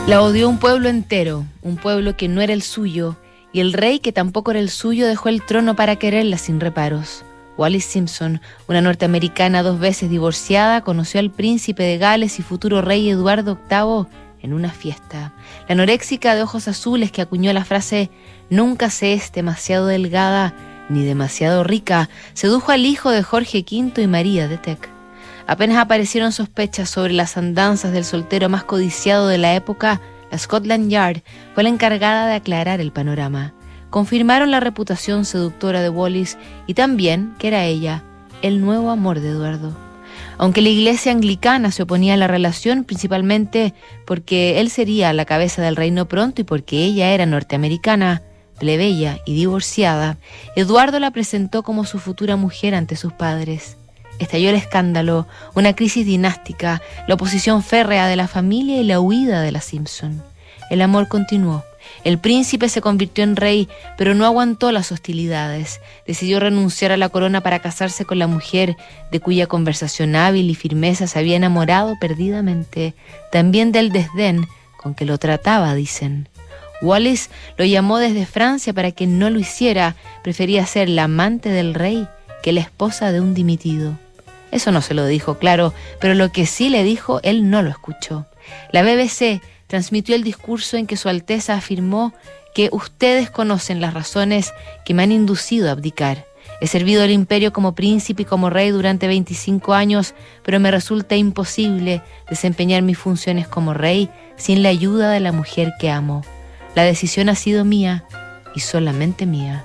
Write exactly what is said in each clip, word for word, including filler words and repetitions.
La odió un pueblo entero, un pueblo que no era el suyo, y el rey, que tampoco era el suyo, dejó el trono para quererla sin reparos. Wallis Simpson, una norteamericana dos veces divorciada, conoció al príncipe de Gales y futuro rey Eduardo octavo en una fiesta. La anoréxica de ojos azules que acuñó la frase «Nunca se es demasiado delgada ni demasiado rica», sedujo al hijo de Jorge quinto y María de Teck. Apenas aparecieron sospechas sobre las andanzas del soltero más codiciado de la época, la Scotland Yard fue la encargada de aclarar el panorama. Confirmaron la reputación seductora de Wallis y también que era ella el nuevo amor de Eduardo. Aunque la iglesia anglicana se oponía a la relación, principalmente porque él sería la cabeza del reino pronto y porque ella era norteamericana, plebeya y divorciada, Eduardo la presentó como su futura mujer ante sus padres. Estalló el escándalo, una crisis dinástica, la oposición férrea de la familia y la huida de la Simpson. El amor continuó. El príncipe se convirtió en rey, pero no aguantó las hostilidades. Decidió renunciar a la corona para casarse con la mujer de cuya conversación hábil y firmeza se había enamorado perdidamente. También del desdén con que lo trataba, dicen. Wallis lo llamó desde Francia para que no lo hiciera. Prefería ser la amante del rey que la esposa de un dimitido. Eso no se lo dijo, claro, pero lo que sí le dijo, él no lo escuchó. La B B C transmitió el discurso en que Su Alteza afirmó que ustedes conocen las razones que me han inducido a abdicar. He servido al imperio como príncipe y como rey durante veinticinco años, pero me resulta imposible desempeñar mis funciones como rey sin la ayuda de la mujer que amo. La decisión ha sido mía y solamente mía.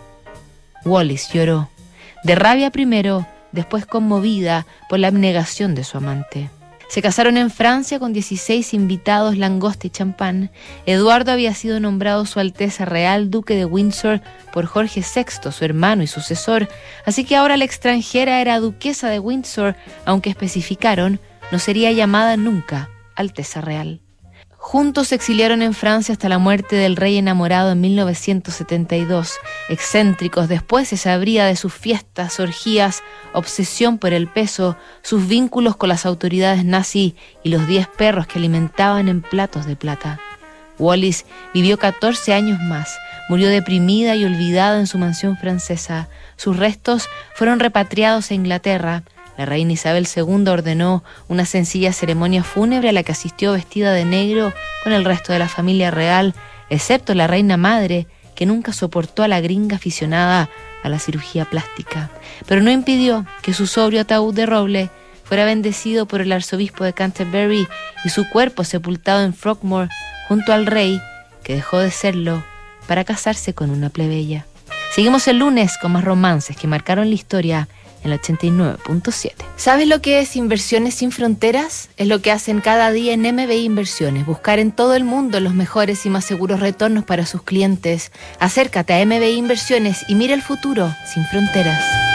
Wallis lloró, de rabia primero, después conmovida por la abnegación de su amante. Se casaron en Francia con dieciséis invitados, langosta y champán. Eduardo había sido nombrado Su Alteza Real Duque de Windsor por Jorge sexto, su hermano y sucesor, así que ahora la extranjera era duquesa de Windsor, aunque especificaron, no sería llamada nunca Alteza Real. Juntos se exiliaron en Francia hasta la muerte del rey enamorado en mil novecientos setenta y dos. Excéntricos, después se sabría de sus fiestas, orgías, obsesión por el peso, sus vínculos con las autoridades nazi y los diez perros que alimentaban en platos de plata. Wallis vivió catorce años más, murió deprimida y olvidada en su mansión francesa. Sus restos fueron repatriados a Inglaterra. La reina Isabel segunda ordenó una sencilla ceremonia fúnebre a la que asistió vestida de negro con el resto de la familia real, excepto la reina madre, que nunca soportó a la gringa aficionada a la cirugía plástica. Pero no impidió que su sobrio ataúd de roble fuera bendecido por el arzobispo de Canterbury y su cuerpo sepultado en Frogmore junto al rey, que dejó de serlo para casarse con una plebeya. Seguimos el lunes con más romances que marcaron la historia en el ochenta y nueve punto siete. ¿Sabes lo que es Inversiones Sin Fronteras? Es lo que hacen cada día en M B I Inversiones, buscar en todo el mundo los mejores y más seguros retornos para sus clientes. Acércate a M B I Inversiones y mira el futuro sin fronteras.